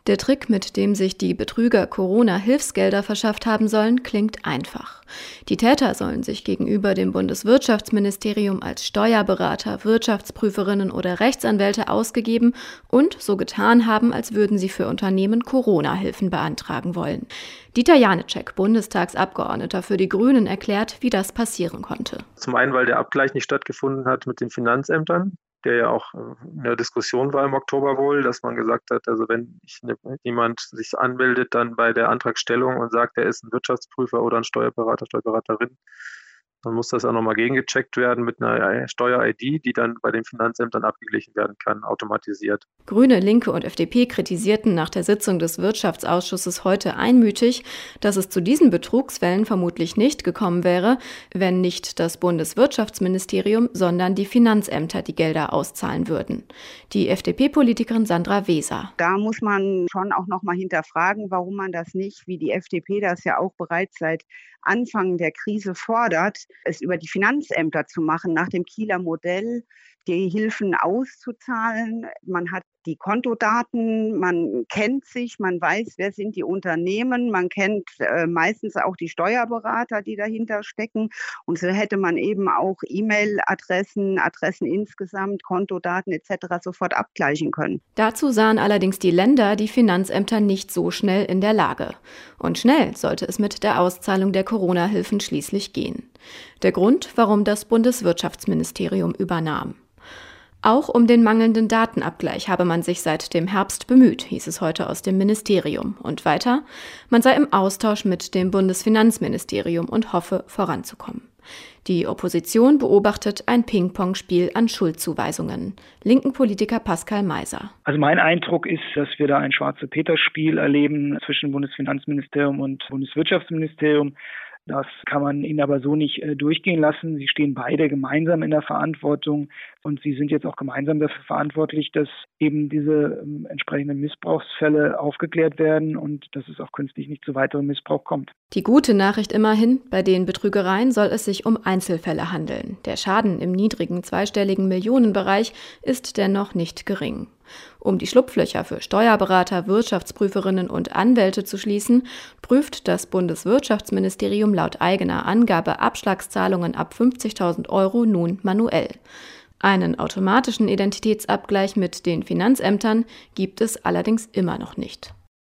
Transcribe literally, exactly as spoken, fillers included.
Der Trick, mit dem sich die Betrüger Corona-Hilfsgelder verschafft haben sollen, klingt einfach. Die Täter sollen sich gegenüber dem Bundeswirtschaftsministerium als Steuerberater, Wirtschaftsprüferinnen oder Rechtsanwälte ausgegeben und so getan haben, als würden sie für Unternehmen Corona-Hilfen beantragen wollen. Dieter Janicek, Bundestagsabgeordneter für die Grünen, erklärt, wie das passieren konnte. Zum einen, weil der Abgleich nicht stattgefunden hat mit den Finanzämtern, der ja auch in der Diskussion war im Oktober wohl, dass man gesagt hat, also wenn jemand sich anmeldet dann bei der Antragstellung und sagt, er ist ein Wirtschaftsprüfer oder ein Steuerberater, Steuerberaterin, dann muss das auch nochmal gegengecheckt werden mit einer Steuer-I D, die dann bei den Finanzämtern abgeglichen werden kann, automatisiert. Grüne, Linke und F D P kritisierten nach der Sitzung des Wirtschaftsausschusses heute einmütig, dass es zu diesen Betrugsfällen vermutlich nicht gekommen wäre, wenn nicht das Bundeswirtschaftsministerium, sondern die Finanzämter die Gelder auszahlen würden. Die F D P-Politikerin Sandra Weser. Da muss man schon auch noch mal hinterfragen, warum man das nicht, wie die F D P das ja auch bereits seit Anfang der Krise fordert, es über die Finanzämter zu machen, nach dem Kieler Modell, die Hilfen auszuzahlen. Man hat die Kontodaten, man kennt sich, man weiß, wer sind die Unternehmen, man kennt äh, meistens auch die Steuerberater, die dahinter stecken. Und so hätte man eben auch E-Mail-Adressen, Adressen insgesamt, Kontodaten et cetera sofort abgleichen können. Dazu sahen allerdings die Länder die Finanzämter nicht so schnell in der Lage. Und schnell sollte es mit der Auszahlung der Corona-Hilfen schließlich gehen. Der Grund, warum das Bundeswirtschaftsministerium übernahm. Auch um den mangelnden Datenabgleich habe man sich seit dem Herbst bemüht, hieß es heute aus dem Ministerium. Und weiter, man sei im Austausch mit dem Bundesfinanzministerium und hoffe, voranzukommen. Die Opposition beobachtet ein Ping-Pong-Spiel an Schuldzuweisungen. Linken Politiker Pascal Meiser. Also mein Eindruck ist, dass wir da ein Schwarze-Peter-Spiel erleben zwischen Bundesfinanzministerium und Bundeswirtschaftsministerium. Das kann man ihnen aber so nicht äh, durchgehen lassen. Sie stehen beide gemeinsam in der Verantwortung und sie sind jetzt auch gemeinsam dafür verantwortlich, dass eben diese ähm, entsprechenden Missbrauchsfälle aufgeklärt werden und dass es auch künftig nicht zu weiterem Missbrauch kommt. Die gute Nachricht immerhin, bei den Betrügereien soll es sich um Einzelfälle handeln. Der Schaden im niedrigen zweistelligen Millionenbereich ist dennoch nicht gering. Um die Schlupflöcher für Steuerberater, Wirtschaftsprüferinnen und Anwälte zu schließen, prüft das Bundeswirtschaftsministerium laut eigener Angabe Abschlagszahlungen ab fünfzigtausend Euro nun manuell. Einen automatischen Identitätsabgleich mit den Finanzämtern gibt es allerdings immer noch nicht.